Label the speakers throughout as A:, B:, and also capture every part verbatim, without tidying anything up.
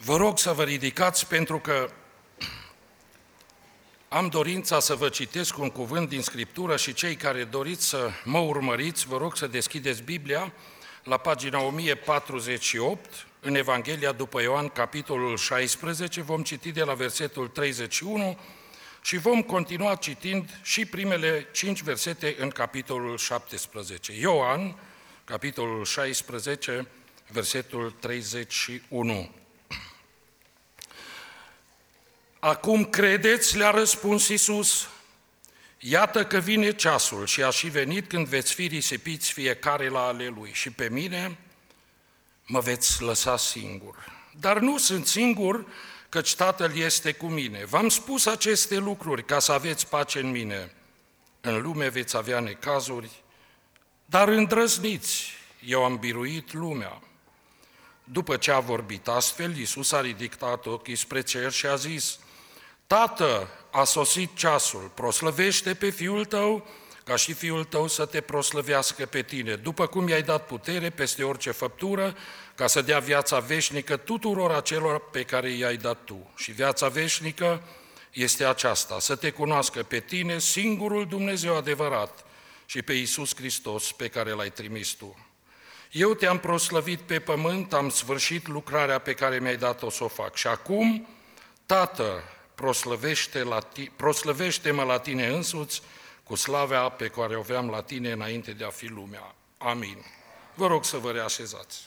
A: Vă rog să vă ridicați pentru că am dorința să vă citesc un cuvânt din Scriptură și cei care doriți să mă urmăriți, vă rog să deschideți Biblia la pagina o mie patruzeci și opt, în Evanghelia după Ioan, capitolul șaisprezece, vom citi de la versetul treizeci și unu și vom continua citind și primele cinci versete în capitolul șaptesprezece. Ioan, capitolul șaisprezece, versetul treizeci și unu. Acum credeți, le-a răspuns Iisus, iată că vine ceasul și a și venit când veți fi risipiți fiecare la ale lui și pe mine mă veți lăsa singur. Dar nu sunt singur, căci Tatăl este cu mine. V-am spus aceste lucruri ca să aveți pace în mine. În lume veți avea necazuri, dar îndrăzniți, eu am biruit lumea. După ce a vorbit astfel, Iisus a ridicat ochii spre cer și a zis, Tată, a sosit ceasul, proslăvește pe Fiul Tău, ca și Fiul Tău să te proslăvească pe tine, după cum i-ai dat putere peste orice făptură, ca să dea viața veșnică tuturor acelor pe care i-ai dat Tu. Și viața veșnică este aceasta, să te cunoască pe tine, singurul Dumnezeu adevărat, și pe Iisus Hristos pe care L-ai trimis Tu. Eu te-am proslăvit pe pământ, am sfârșit lucrarea pe care mi-ai dat-o să o fac. Și acum, Tată, proslăvește la ti, proslăvește-mă la tine însuți cu slava pe care o aveam la tine înainte de a fi lumea. Amin. Vă rog să vă reașezați.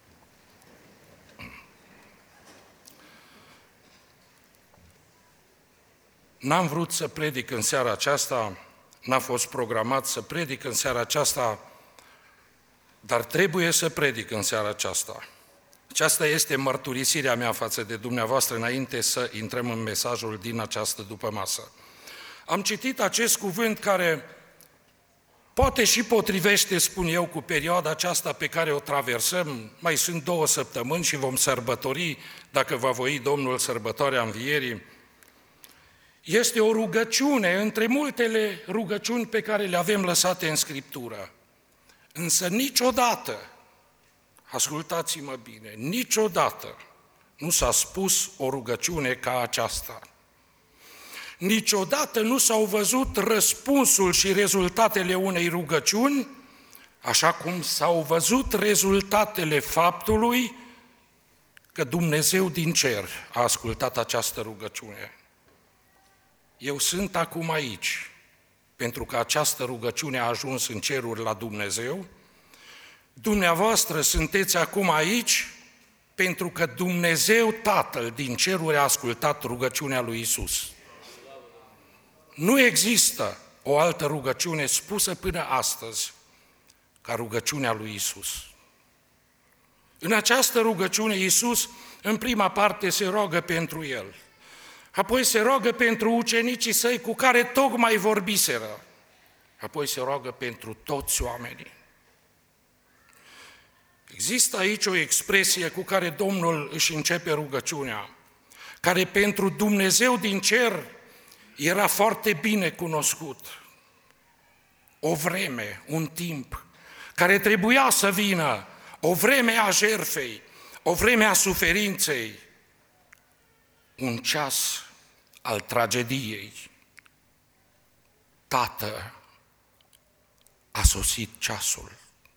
A: N-am vrut să predic în seara aceasta, n-a fost programat să predic în seara aceasta, dar trebuie să predic în seara aceasta. Aceasta este mărturisirea mea față de dumneavoastră înainte să intrăm în mesajul din această dupămasă. Am citit acest cuvânt care poate și potrivește, spun eu, cu perioada aceasta pe care o traversăm. Mai sunt două săptămâni și vom sărbători, dacă va voi Domnul, sărbătoarea Învierii. Este o rugăciune între multele rugăciuni pe care le avem lăsate în Scriptură. Însă niciodată, ascultați-mă bine, niciodată nu s-a spus o rugăciune ca aceasta. Niciodată nu s-au văzut răspunsul și rezultatele unei rugăciuni, așa cum s-au văzut rezultatele faptului că Dumnezeu din cer a ascultat această rugăciune. Eu sunt acum aici, pentru că această rugăciune a ajuns în ceruri la Dumnezeu. Dumneavoastră sunteți acum aici pentru că Dumnezeu Tatăl din ceruri a ascultat rugăciunea lui Iisus. Nu există o altă rugăciune spusă până astăzi ca rugăciunea lui Iisus. În această rugăciune Iisus, în prima parte, se roagă pentru El. Apoi se roagă pentru ucenicii săi cu care tocmai vorbiseră. Apoi se roagă pentru toți oamenii. Există aici o expresie cu care Domnul își începe rugăciunea, care pentru Dumnezeu din cer era foarte bine cunoscut. O vreme, un timp, care trebuia să vină, o vreme a jertfei, o vreme a suferinței, un ceas al tragediei. Tată, a sosit ceasul.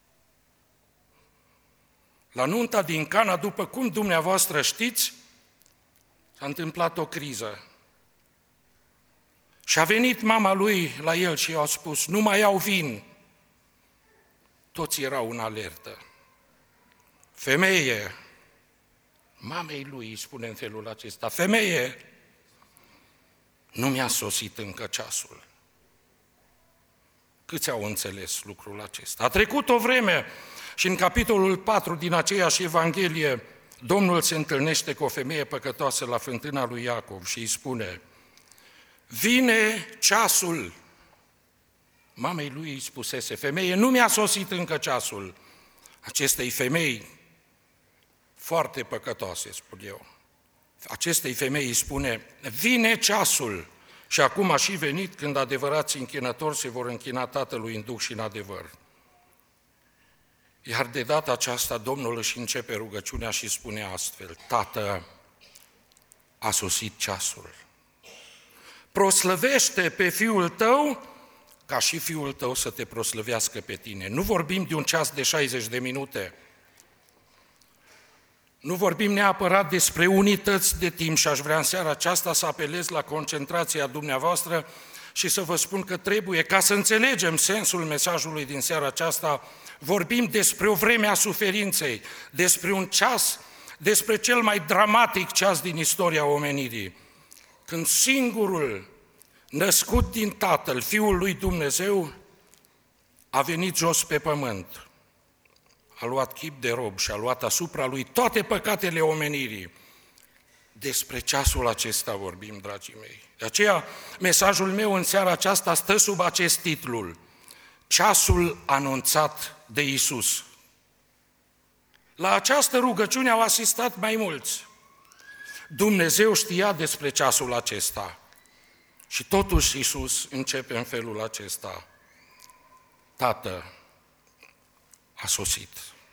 A: La nunta din Cana, după cum dumneavoastră știți, s-a întâmplat o criză. Și a venit mama lui la el și i-a spus, nu mai au vin. Toți erau în alertă. Femeie, mamei lui îi spune în felul acesta, femeie, nu mi-a sosit încă ceasul. Câți au înțeles lucrul acesta? A trecut o vreme și în capitolul patru din aceeași Evanghelie, Domnul se întâlnește cu o femeie păcătoasă la fântâna lui Iacov și îi spune, vine ceasul. Mamei lui îi spusese, femeie, nu mi-a sosit încă ceasul. Acestei femei foarte păcătoase, spun eu. Acestei femei îi spune, vine ceasul și acum a și venit când adevărații închinători se vor închina Tatălui în duh și în adevăr. Iar de data aceasta Domnul își începe rugăciunea și spune astfel, Tată, a sosit ceasul. Proslăvește pe Fiul tău, ca și Fiul tău să te proslăvească pe tine. Nu vorbim de un ceas de șaizeci de minute. Nu vorbim neapărat despre unități de timp și aș vrea în seara aceasta să apelez la concentrația dumneavoastră și să vă spun că trebuie, ca să înțelegem sensul mesajului din seara aceasta, vorbim despre o vreme a suferinței, despre un ceas, despre cel mai dramatic ceas din istoria omenirii, când singurul născut din Tatăl, Fiul lui Dumnezeu, a venit jos pe pământ, a luat chip de rob și a luat asupra lui toate păcatele omenirii. Despre ceasul acesta vorbim, dragii mei. De aceea, mesajul meu în seara aceasta stă sub acest titlu: Ceasul anunțat de Iisus. La această rugăciune au asistat mai mulți. Dumnezeu știa despre ceasul acesta. Și totuși Iisus începe în felul acesta: Tată, a sosit.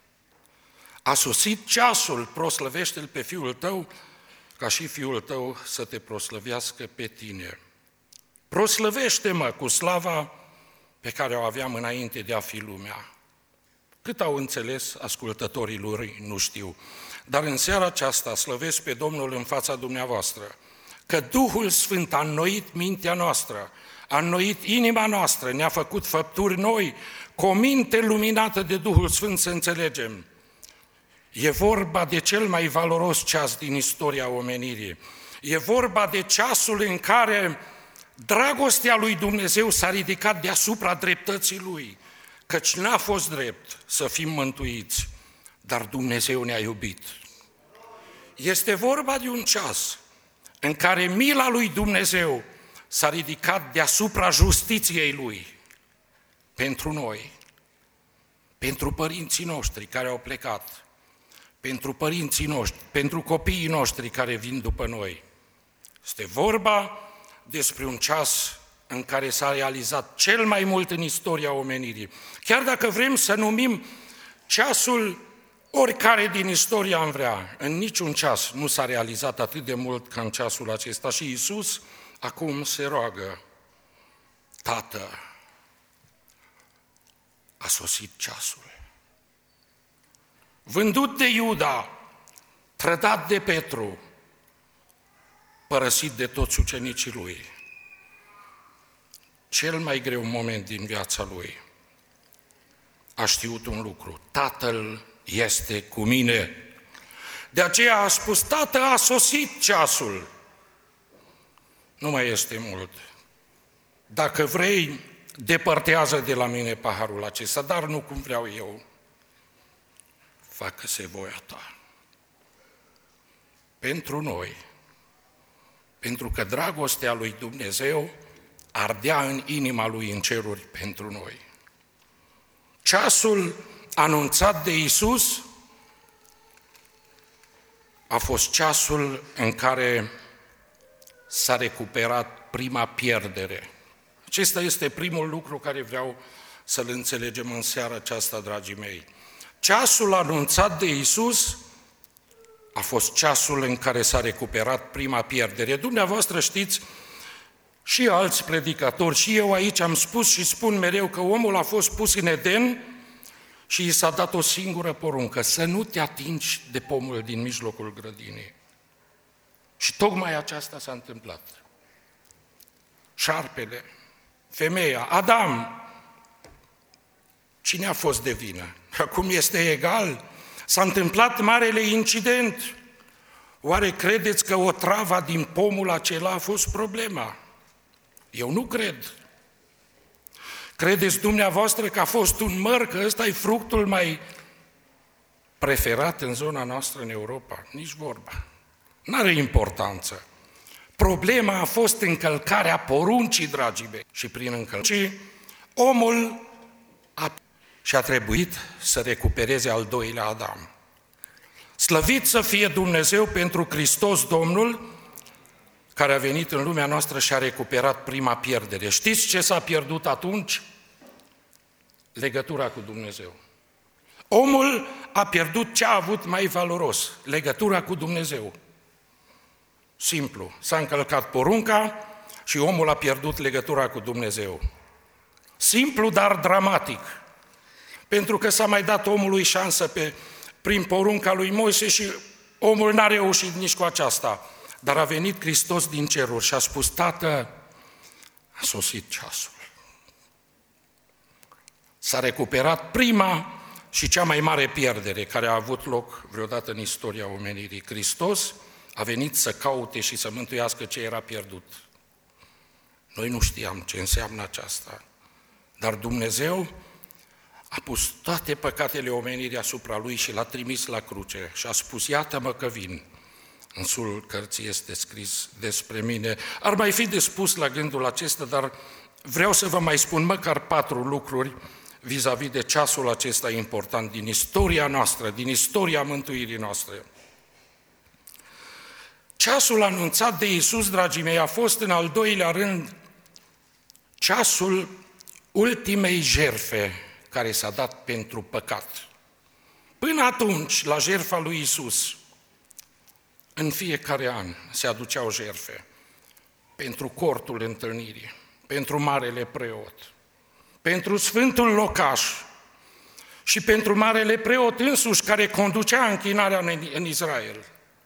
A: A sosit ceasul, proslăvește-L pe Fiul tău, ca și Fiul tău să te proslăvească pe tine. Proslăvește-mă cu slava pe care o aveam înainte de a fi lumea. Cât au înțeles ascultătorii lui, nu știu. Dar în seara aceasta slăvesc pe Domnul în fața dumneavoastră, că Duhul Sfânt a înnoit mintea noastră, a înnoit inima noastră, ne-a făcut făpturi noi, cu o minte luminată de Duhul Sfânt să înțelegem. E vorba de cel mai valoros ceas din istoria omenirii. E vorba de ceasul în care dragostea lui Dumnezeu s-a ridicat deasupra dreptății Lui, căci n-a fost drept să fim mântuiți, dar Dumnezeu ne-a iubit. Este vorba de un ceas în care mila lui Dumnezeu s-a ridicat deasupra justiției Lui pentru noi, pentru părinții noștri care au plecat, pentru părinții noștri, pentru copiii noștri care vin după noi. Este vorba despre un ceas în care s-a realizat cel mai mult în istoria omenirii. Chiar dacă vrem să numim ceasul oricare din istoria am vrea, în niciun ceas nu s-a realizat atât de mult ca în ceasul acesta. Și Iisus acum se roagă: Tată, a sosit ceasul. Vândut de Iuda, trădat de Petru, părăsit de toți ucenicii lui, cel mai greu moment din viața lui, a știut un lucru: Tatăl este cu mine. De aceea a spus: Tată, a sosit ceasul. Nu mai este mult. Dacă vrei, depărtează de la mine paharul acesta, dar nu cum vreau eu. Facă-se voia ta. Pentru noi, pentru că dragostea lui Dumnezeu ardea în inima lui în ceruri pentru noi. Ceasul anunțat de Iisus a fost ceasul în care s-a recuperat prima pierdere. Acesta este primul lucru care vreau să-l înțelegem în seara aceasta, dragii mei. Ceasul anunțat de Iisus a fost ceasul în care s-a recuperat prima pierdere. Dumneavoastră știți, și alți predicatori, și eu aici am spus și spun mereu că omul a fost pus în Eden și i s-a dat o singură poruncă: să nu te atingi de pomul din mijlocul grădinii. Și tocmai aceasta s-a întâmplat. Șarpele, femeia, Adam, cine a fost de vină? Acum este egal. S-a întâmplat marele incident. Oare credeți că otrava din pomul acela a fost problema? Eu nu cred. Credeți dumneavoastră că a fost un măr, că ăsta e fructul mai preferat în zona noastră în Europa? Nici vorba. N-are importanță. Problema a fost încălcarea poruncii, dragii mei. Și prin încălcare, omul a... și a trebuit să recupereze al doilea Adam. Slăvit să fie Dumnezeu pentru Hristos Domnul, care a venit în lumea noastră și a recuperat prima pierdere. Știți ce s-a pierdut atunci? Legătura cu Dumnezeu. Omul a pierdut ce a avut mai valoros, legătura cu Dumnezeu. Simplu. S-a încălcat porunca și omul a pierdut legătura cu Dumnezeu. Simplu, dar dramatic. Pentru că s-a mai dat omului șansă pe, prin porunca lui Moise și omul n-a reușit nici cu aceasta. Dar a venit Hristos din ceruri și a spus: Tată, a sosit ceasul. S-a recuperat prima și cea mai mare pierdere care a avut loc vreodată în istoria omenirii. Hristos a venit să caute și să mântuiască ce era pierdut. Noi nu știam ce înseamnă aceasta, dar Dumnezeu a pus toate păcatele omenirii asupra Lui și L-a trimis la cruce și a spus: Iată-mă că vin. În sulul cărții este scris despre mine. Ar mai fi de spus la gândul acesta, dar vreau să vă mai spun măcar patru lucruri vis-a-vis de ceasul acesta important din istoria noastră, din istoria mântuirii noastre. Ceasul anunțat de Iisus, dragii mei, a fost în al doilea rând ceasul ultimei jertfe care s-a dat pentru păcat. Până atunci, la jertfa lui Iisus, în fiecare an se aduceau jertfe pentru cortul întâlnirii, pentru marele preot, pentru sfântul locaș și pentru marele preot însuși care conducea închinarea în Israel.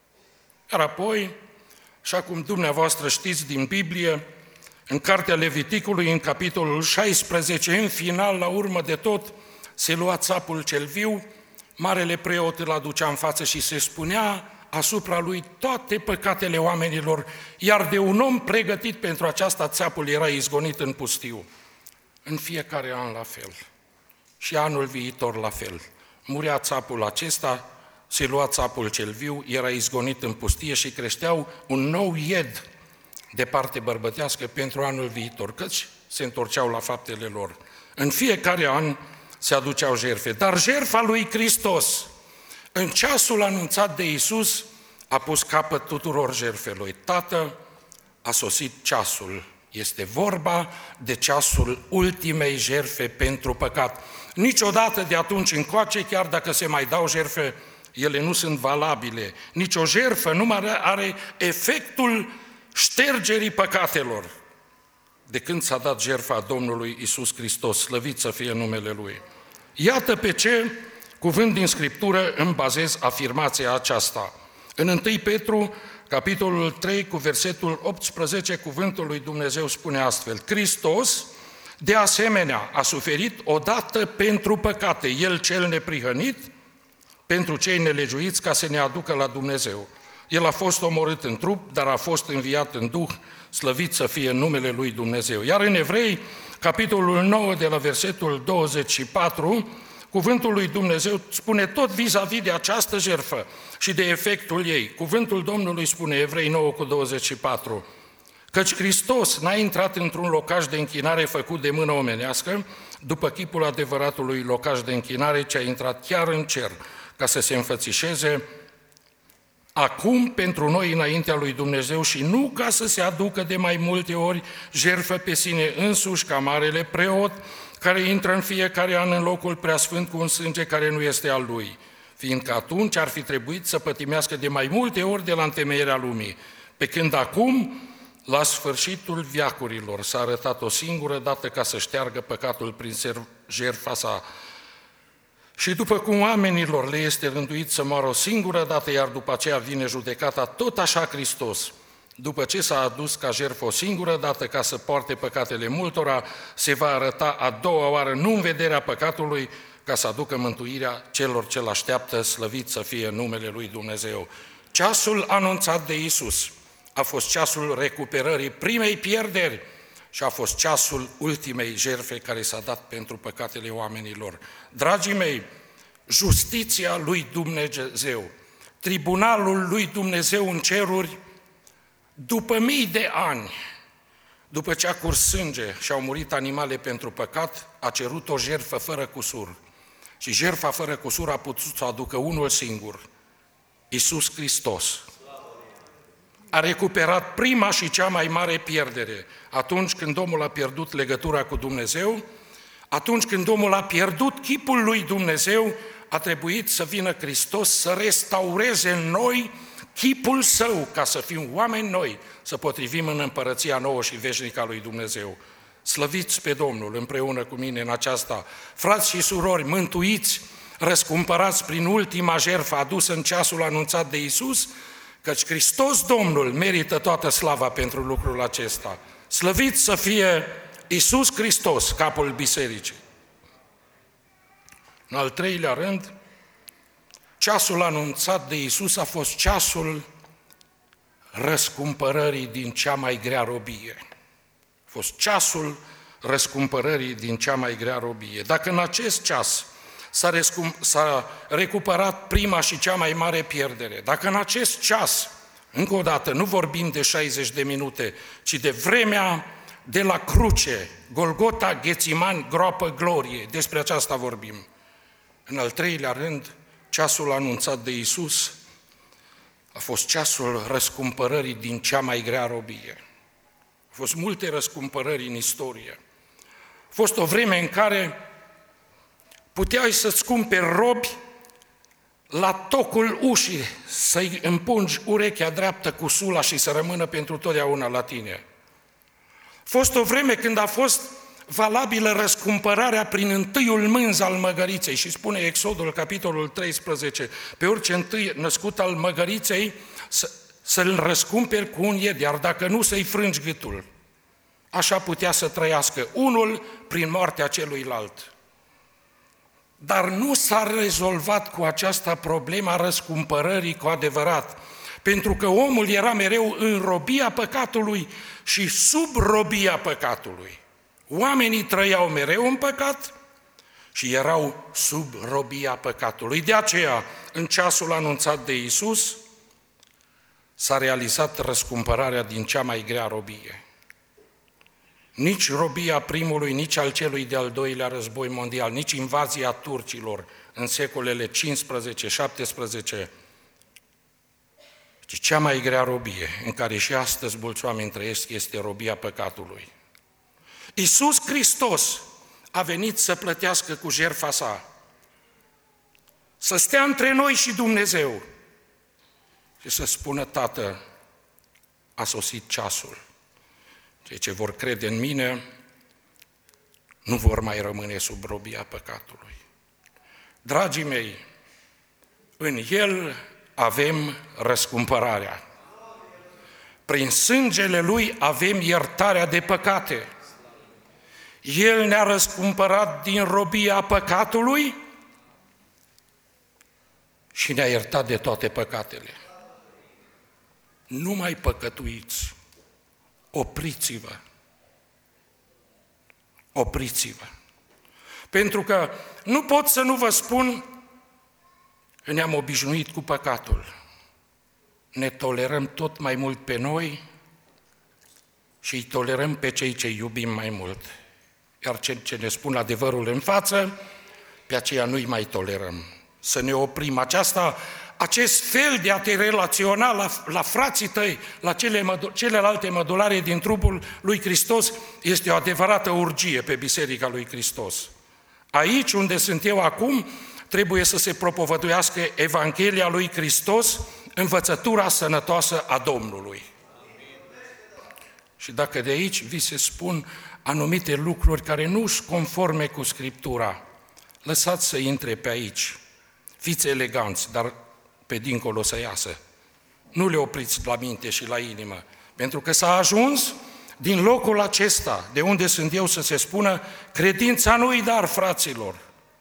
A: Iar apoi, așa cum dumneavoastră știți din Biblie, în cartea Leviticului, în capitolul șaisprezece, în final, la urmă de tot, se lua țapul cel viu, marele preot îl aducea în față și se spunea asupra lui toate păcatele oamenilor, iar de un om pregătit pentru aceasta, țapul era izgonit în pustiu. În fiecare an la fel și anul viitor la fel. Murea țapul acesta, se lua țapul cel viu, era izgonit în pustie și creșteau un nou ied de parte bărbătească pentru anul viitor, căci se întorceau la faptele lor. În fiecare an se aduceau jertfe, dar jertfa lui Hristos, în ceasul anunțat de Iisus, a pus capăt tuturor jertfelor. Tată, a sosit ceasul. Este vorba de ceasul ultimei jertfe pentru păcat. Niciodată de atunci încoace, chiar dacă se mai dau jertfe, ele nu sunt valabile. Nici o jertfă nu mai are efectul ștergerii păcatelor de când s-a dat jertfa Domnului Iisus Hristos, slăvit să fie numele Lui. Iată pe ce cuvânt din Scriptură îmi bazez afirmația aceasta. În întâi Petru, capitolul trei, cu versetul optsprezece, cuvântul lui Dumnezeu spune astfel: Hristos, de asemenea, a suferit odată pentru păcate, El cel neprihănit, pentru cei nelegiuiți, ca să ne aducă la Dumnezeu. El a fost omorât în trup, dar a fost înviat în duh, slăvit să fie numele lui Dumnezeu. Iar în Evrei, capitolul nouă, de la versetul douăzeci și patru, cuvântul lui Dumnezeu spune tot vis-a-vis de această jertfă și de efectul ei. Cuvântul Domnului spune, Evrei nouă cu douăzeci și patru, căci Hristos n-a intrat într-un locaș de închinare făcut de mână omenească, după chipul adevăratului locaș de închinare, ce a intrat chiar în cer, ca să se înfățișeze acum pentru noi înaintea lui Dumnezeu și nu ca să se aducă de mai multe ori jertfă pe sine însuși ca marele preot, care intră în fiecare an în locul preasfânt cu un sânge care nu este al lui, fiindcă atunci ar fi trebuit să pătimească de mai multe ori de la întemeierea lumii, pe când acum, la sfârșitul veacurilor, s-a arătat o singură dată ca să șteargă păcatul prin jertfa sa. Și după cum oamenilor le este rânduit să moară o singură dată, iar după aceea vine judecata, tot așa Hristos, după ce s-a adus ca jertfă o singură dată ca să poarte păcatele multora, se va arăta a doua oară, nu în vederea păcatului, ca să aducă mântuirea celor ce-L așteaptă, slăvit să fie numele lui Dumnezeu. Ceasul anunțat de Iisus a fost ceasul recuperării primei pierderi și a fost ceasul ultimei jertfe care s-a dat pentru păcatele oamenilor. Dragii mei, justiția lui Dumnezeu, tribunalul lui Dumnezeu în ceruri, după mii de ani, după ce a curs sânge și au murit animale pentru păcat, a cerut o jertfă fără cusur. Și jertfa fără cusur a putut să aducă unul singur, Iisus Hristos. A recuperat prima și cea mai mare pierdere. Atunci când omul a pierdut legătura cu Dumnezeu, atunci când omul a pierdut chipul lui Dumnezeu, a trebuit să vină Hristos să restaureze în noi chipul său, ca să fim oameni noi, să potrivim în împărăția nouă și veșnică a lui Dumnezeu. Slăviți pe Domnul împreună cu mine în aceasta. Frați și surori, mântuiți, răscumpărați prin ultima jertfă adusă în ceasul anunțat de Iisus, căci Hristos Domnul merită toată slava pentru lucrul acesta. Slăvit să fie Iisus Hristos, capul bisericii. În al treilea rând, ceasul anunțat de Iisus a fost ceasul răscumpărării din cea mai grea robie. A fost ceasul răscumpărării din cea mai grea robie. Dacă în acest ceas s-a, rescum, s-a recuperat prima și cea mai mare pierdere, dacă în acest ceas, încă o dată, nu vorbim de șaizeci de minute, ci de vremea de la cruce, Golgota, Ghețiman, groapă, glorie, despre aceasta vorbim. În al treilea rând, ceasul anunțat de Iisus a fost ceasul răscumpărării din cea mai grea robie. Au fost multe răscumpărări în istorie. A fost o vreme în care puteai să-ți cumperi robi la tocul ușii, să-i împungi urechea dreaptă cu sula și să rămână pentru totdeauna la tine. A fost o vreme când a fost valabilă răscumpărarea prin întâiul mânz al măgăriței și spune Exodul, capitolul treisprezece, pe orice întâi născut al măgăriței să, să-l răscumperi cu un ied, iar dacă nu să-i frângi gâtul. Așa putea să trăiască unul prin moartea celuilalt. Dar nu s-a rezolvat cu această problemă a răscumpărării cu adevărat, pentru că omul era mereu în robia păcatului și sub robia păcatului. Oamenii trăiau mereu în păcat și erau sub robia păcatului. De aceea, în ceasul anunțat de Iisus, s-a realizat răscumpărarea din cea mai grea robie. Nici robia primului, nici al celui de-al doilea război mondial, nici invazia turcilor în secolele cincisprezece șaptesprezece, ci cea mai grea robie în care și astăzi mulți oameni trăiesc este robia păcatului. Iisus Hristos a venit să plătească cu jertfa sa, să stea între noi și Dumnezeu și să spună: Tată, a sosit ceasul. Cei ce vor crede în mine nu vor mai rămâne sub robia păcatului. Dragii mei, în El avem răscumpărarea. Prin sângele Lui avem iertarea de păcate. El ne-a răscumpărat din robia păcatului și ne-a iertat de toate păcatele. Nu mai păcătuiți. Opriți-vă. Opriți-vă. Pentru că nu pot să nu vă spun că ne-am obișnuit cu păcatul. Ne tolerăm tot mai mult pe noi și îi tolerăm pe cei ce iubim mai mult. Iar cei ce ne spun adevărul în față, pe aceea nu-i mai tolerăm. Să ne oprim. Aceasta, acest fel de a te relaționa la, la frații tăi, la cele, celelalte mădulare din trupul lui Hristos, este o adevărată urgie pe Biserica lui Hristos. Aici unde sunt eu acum, trebuie să se propovăduiască Evanghelia lui Hristos, învățătura sănătoasă a Domnului. Și dacă de aici vi se spun anumite lucruri care nu sunt conforme cu Scriptura, lăsați să intre pe aici. Fiți eleganți, dar pe dincolo să iasă. Nu le opriți la minte și la inimă, pentru că s-a ajuns din locul acesta, de unde sunt eu, să se spună: credința nu-i dar, fraților.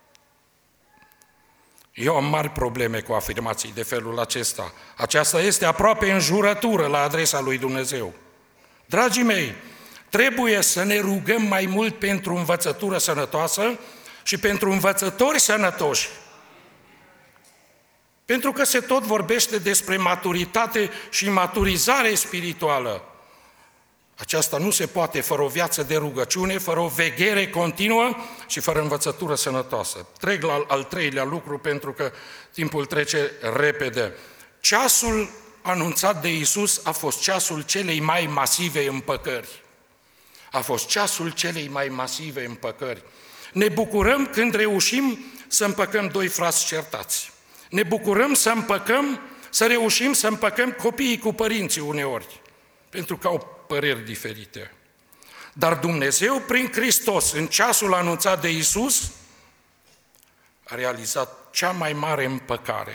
A: Eu am mari probleme cu afirmații de felul acesta. Aceasta este aproape înjurătură la adresa lui Dumnezeu. Dragii mei, trebuie să ne rugăm mai mult pentru învățătură sănătoasă și pentru învățători sănătoși. Pentru că se tot vorbește despre maturitate și maturizare spirituală. Aceasta nu se poate fără o viață de rugăciune, fără o veghere continuă și fără învățătură sănătoasă. Trec la al treilea lucru pentru că timpul trece repede. Ceasul anunțat de Iisus a fost ceasul celei mai masive împăcări. A fost ceasul celei mai masive împăcări. Ne bucurăm când reușim să împăcăm doi frați certați. Ne bucurăm să împăcăm să reușim să împăcăm copiii cu părinții uneori, pentru că au păreri diferite. Dar Dumnezeu, prin Hristos, în ceasul anunțat de Iisus, a realizat cea mai mare împăcare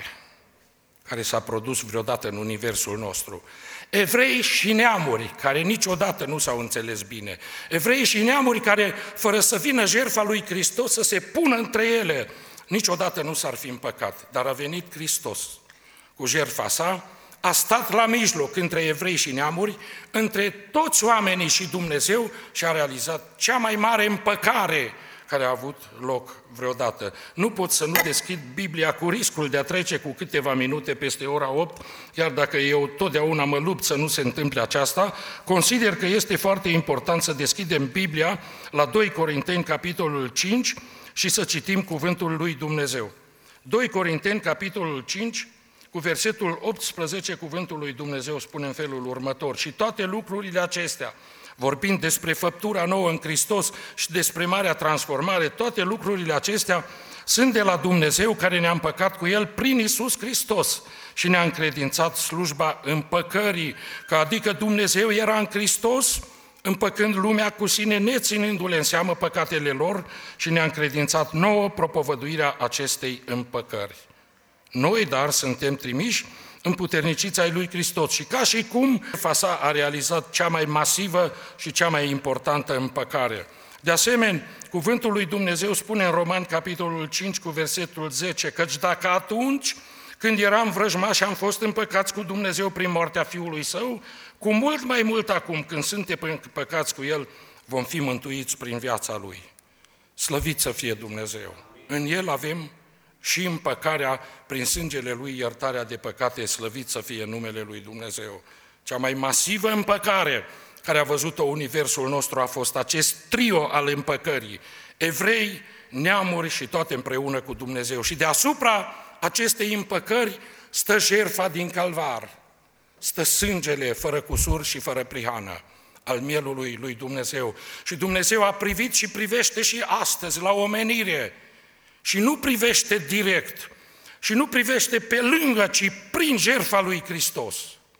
A: care s-a produs vreodată în universul nostru. Evrei și neamuri care niciodată nu s-au înțeles bine. Evrei și neamuri care, fără să vină jertfa lui Hristos, să se pună între ele, niciodată nu s-ar fi împăcat. Dar a venit Hristos cu jertfa sa, a stat la mijloc între evrei și neamuri, între toți oamenii și Dumnezeu și a realizat cea mai mare împăcare care a avut loc vreodată. Nu pot să nu deschid Biblia cu riscul de a trece cu câteva minute peste ora opt, chiar dacă eu totdeauna mă lupt să nu se întâmple aceasta, consider că este foarte important să deschidem Biblia la doi Corinteni, capitolul cinci, și să citim cuvântul lui Dumnezeu. doi Corinteni, capitolul cinci, cu versetul optsprezece, cuvântul lui Dumnezeu spune în felul următor: și toate lucrurile acestea, vorbind despre făptura nouă în Hristos și despre marea transformare, toate lucrurile acestea sunt de la Dumnezeu, care ne-a împăcat cu El prin Iisus Hristos și ne-a încredințat slujba împăcării, că adică Dumnezeu era în Hristos, împăcând lumea cu sine, neținându-le în seamă păcatele lor, și ne-a încredințat nouă propovăduirea acestei împăcări. Noi, dar, suntem trimiși împuterniciți ai lui Hristos și ca și cum sa a realizat cea mai masivă și cea mai importantă împăcare. De asemenea, cuvântul lui Dumnezeu spune în Romani, capitolul cinci, cu versetul zece, căci dacă atunci, când eram vrăjmași, am fost împăcați cu Dumnezeu prin moartea Fiului Său, cu mult mai mult acum, când suntem împăcați cu El, vom fi mântuiți prin viața Lui. Slăvit să fie Dumnezeu! În El avem și împăcarea prin sângele Lui, iertarea de păcate, slăvit să fie numele Lui Dumnezeu. Cea mai masivă împăcare care a văzut-o universul nostru a fost acest trio al împăcării, evrei, neamuri și toate împreună cu Dumnezeu. Și deasupra acestei împăcări stă jertfa din Calvar, stă sângele fără cusur și fără prihană al mielului lui Dumnezeu. Și Dumnezeu a privit și privește și astăzi la omenire, și nu privește direct, și nu privește pe lângă, ci prin jertfa lui Hristos.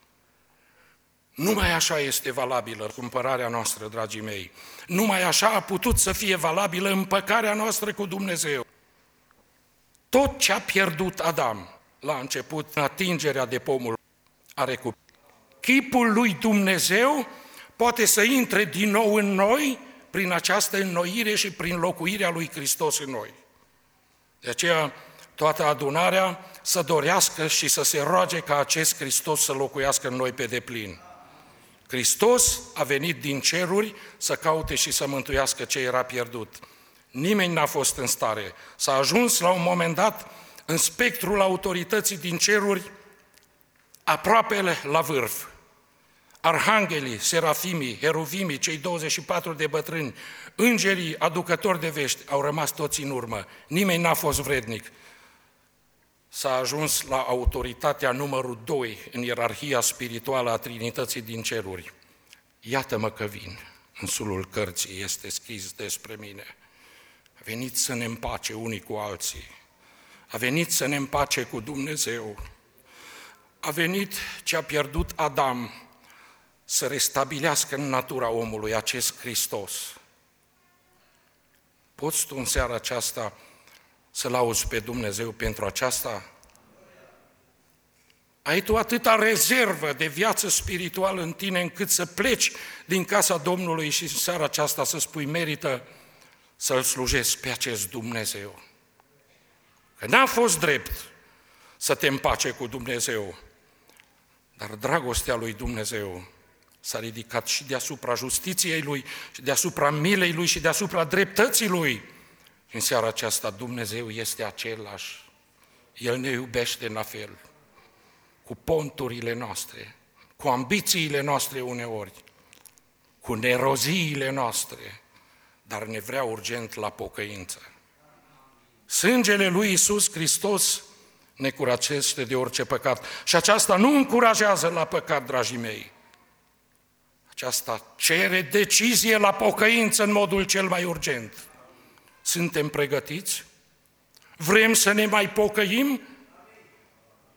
A: Numai așa este valabilă cumpărarea noastră, dragii mei. Numai așa a putut să fie valabilă împăcarea noastră cu Dumnezeu. Tot ce a pierdut Adam la început, în atingerea de pomul, a recuperat. Chipul lui Dumnezeu poate să intre din nou în noi prin această înnoire și prin locuirea lui Hristos în noi. De aceea, toată adunarea să dorească și să se roage ca acest Hristos să locuiască în noi pe deplin. Hristos a venit din ceruri să caute și să mântuiască ce era pierdut. Nimeni n-a fost în stare. S-a ajuns la un moment dat în spectrul autorității din ceruri aproape la vârf. Arhanghelii, serafimii, heruvimii, cei douăzeci și patru de bătrâni, îngerii aducători de vești au rămas toți în urmă. Nimeni n-a fost vrednic. S-a ajuns la autoritatea numărul doi în ierarhia spirituală a Trinității din ceruri. Iată-mă că vin, în sulul cărții este scris despre mine. A venit să ne împace unii cu alții. A venit să ne împace cu Dumnezeu. A venit ce a pierdut Adam să restabilească în natura omului acest Hristos. Poți tu în seara aceasta să-L auzi pe Dumnezeu pentru aceasta? Ai tu atâta rezervă de viață spirituală în tine încât să pleci din casa Domnului și în seara aceasta să spui merită să-L slujesc pe acest Dumnezeu. Că n-a fost drept să te împace cu Dumnezeu, dar dragostea lui Dumnezeu s-a ridicat și deasupra justiției Lui, și deasupra milei Lui, și deasupra dreptății Lui. În seara aceasta Dumnezeu este același. El ne iubește la fel, cu ponturile noastre, cu ambițiile noastre uneori, cu neroziile noastre, dar ne vrea urgent la pocăință. Sângele lui Iisus Hristos ne curățește de orice păcat. Și aceasta nu încurajează la păcat, dragii mei. Aceasta cere decizie la pocăință în modul cel mai urgent. Suntem pregătiți? Vrem să ne mai pocăim?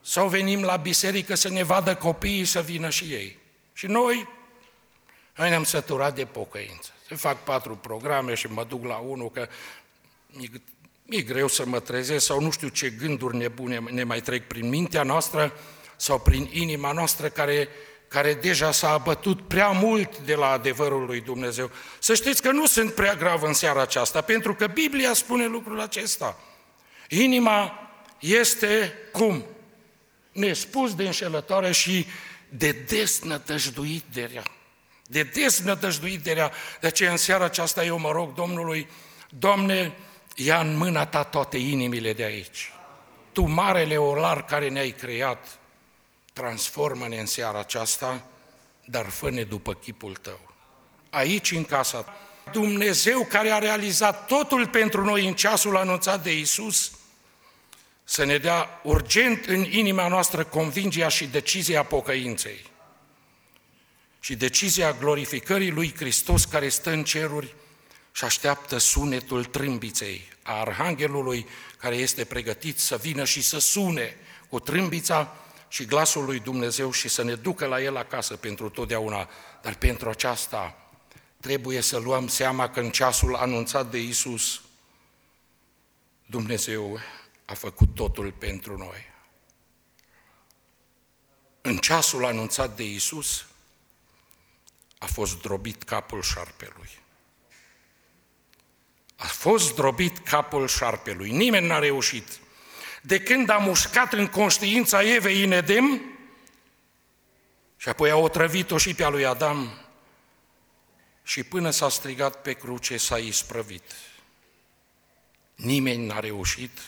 A: sau venim la biserică să ne vadă copiii să vină și ei. Și noi, noi ne-am săturat de pocăință. Se fac patru programe și mă duc la unul că mi- mi-e greu să mă trezesc sau nu știu ce gânduri nebune ne mai trec prin mintea noastră sau prin inima noastră care, care deja s-a abătut prea mult de la adevărul lui Dumnezeu. Să știți că nu sunt prea grav în seara aceasta, pentru că Biblia spune lucrul acesta. Inima este cum? Nespus de înșelătoare și de desnădăjduit de rea. De desnădăjduit de rea. De aceea în seara aceasta eu mă rog Domnului, Doamne, ia în mâna Ta toate inimile de aici. Tu, marele olar care ne-ai creat, transformă-ne în seara aceasta, dar fă-ne după chipul Tău. Aici, în casa Ta. Dumnezeu care a realizat totul pentru noi în ceasul anunțat de Iisus, să ne dea urgent în inima noastră convingerea și decizia pocăinței și decizia glorificării lui Hristos care stă în ceruri și așteaptă sunetul trâmbiței a Arhanghelului care este pregătit să vină și să sune cu trâmbița și glasul lui Dumnezeu și să ne ducă la El acasă pentru totdeauna. Dar pentru aceasta trebuie să luăm seama că în ceasul anunțat de Iisus, Dumnezeu a făcut totul pentru noi. În ceasul anunțat de Iisus a fost drobit capul șarpelui. A fost drobit capul șarpelui. Nimeni n-a reușit. De când a mușcat în conștiința Evei în Edem și apoi a otrăvit-o și pe a lui Adam și până s-a strigat pe cruce s-a isprăvit. Nimeni n-a reușit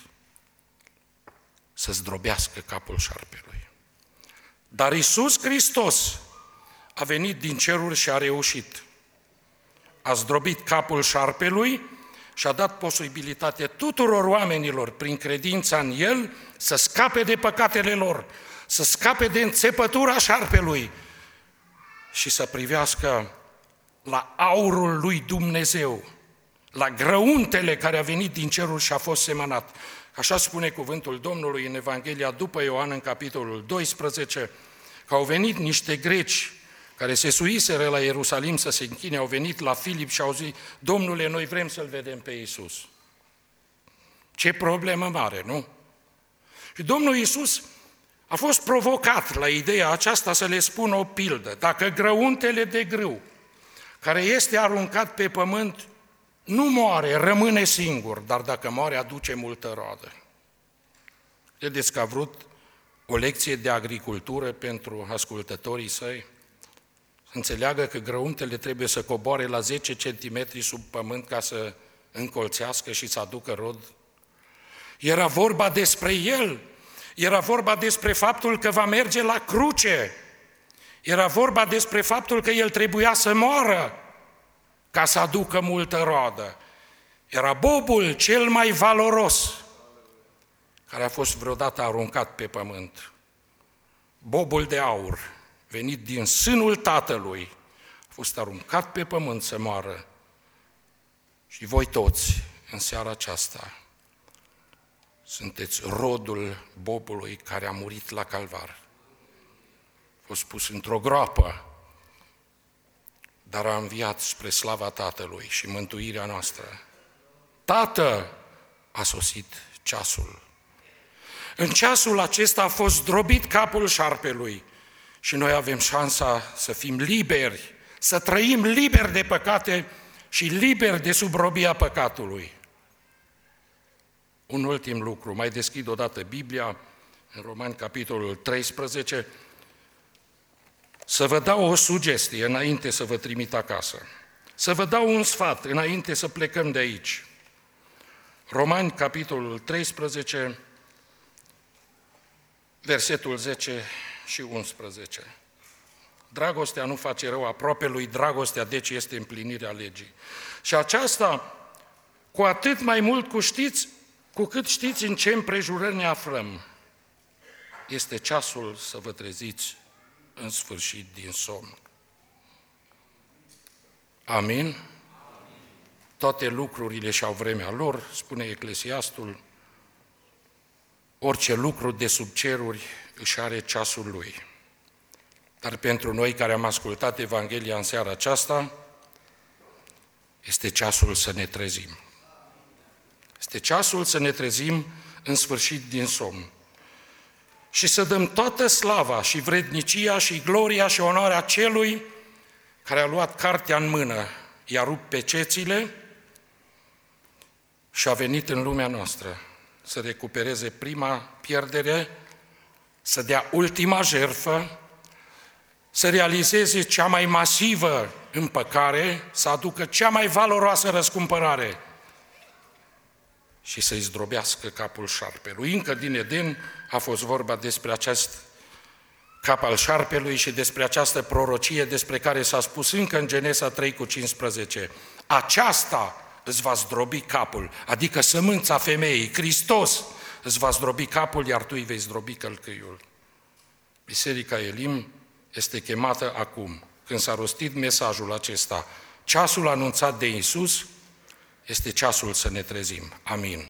A: să zdrobească capul șarpelui. Dar Iisus Hristos a venit din ceruri și a reușit. A zdrobit capul șarpelui și a dat posibilitate tuturor oamenilor, prin credința în El, să scape de păcatele lor, să scape de înțepătura șarpelui și să privească la aurul lui Dumnezeu, la grăuntele care a venit din ceruri și a fost semănat. Așa spune cuvântul Domnului în Evanghelia după Ioan, în capitolul doisprezece, că au venit niște greci care se suiseră la Ierusalim să se închine, au venit la Filip și au zis, Domnule, noi vrem să-L vedem pe Iisus. Ce problemă mare, nu? Și Domnul Iisus a fost provocat la ideea aceasta să le spună o pildă. Dacă grăuntele de grâu, care este aruncat pe pământ, nu moare, rămâne singur, dar dacă moare, aduce multă roadă. Credeți că a vrut o lecție de agricultură pentru ascultătorii săi? Să înțeleagă că grăuntele trebuie să coboare la zece centimetri sub pământ ca să încolțească și să aducă rod? Era vorba despre El, era vorba despre faptul că va merge la cruce, era vorba despre faptul că El trebuia să moară ca să aducă multă roadă. Era bobul cel mai valoros care a fost vreodată aruncat pe pământ. Bobul de aur, venit din sânul Tatălui, a fost aruncat pe pământ să moară. Și voi toți, în seara aceasta, sunteți rodul bobului care a murit la Calvar. A fost pus într-o groapă, dar a înviat spre slava Tatălui și mântuirea noastră. Tată, a sosit ceasul. În ceasul acesta a fost drobit capul șarpelui și noi avem șansa să fim liberi, să trăim liberi de păcate și liberi de sub robia păcatului. Un ultim lucru, mai deschid odată Biblia, în Romani, capitolul treisprezece, să vă dau o sugestie înainte să vă trimit acasă, să vă dau un sfat înainte să plecăm de aici. Romani, capitolul treisprezece, versetul zece și unsprezece. Dragostea nu face rău aproapelui, dragostea deci este împlinirea legii. Și aceasta, cu atât mai mult cu știți, cu cât știți în ce împrejurări ne aflăm. Este ceasul să vă treziți în sfârșit din somn. Amin? Toate lucrurile și-au vremea lor, spune Eclesiastul, orice lucru de sub ceruri își are ceasul lui. Dar pentru noi care am ascultat Evanghelia în seara aceasta, este ceasul să ne trezim. Este ceasul să ne trezim în sfârșit din somn și să dăm toată slava și vrednicia și gloria și onoarea celui care a luat cartea în mână, i-a rupt pecețile și a venit în lumea noastră să recupereze prima pierdere, să dea ultima jertfă, să realizeze cea mai masivă împăcare, să aducă cea mai valoroasă răscumpărare și să-i zdrobească capul șarpelui. Încă din Eden a fost vorba despre acest cap al șarpelui și despre această prorocie despre care s-a spus încă în Genesa trei cu cincisprezece. Aceasta îți va zdrobi capul, adică sămânța femeii, Hristos îți va zdrobi capul, iar tu îi vei zdrobi călcâiul. Biserica Elim este chemată acum, când s-a rostit mesajul acesta, ceasul anunțat de Iisus, este ceasul să ne trezim. Amin.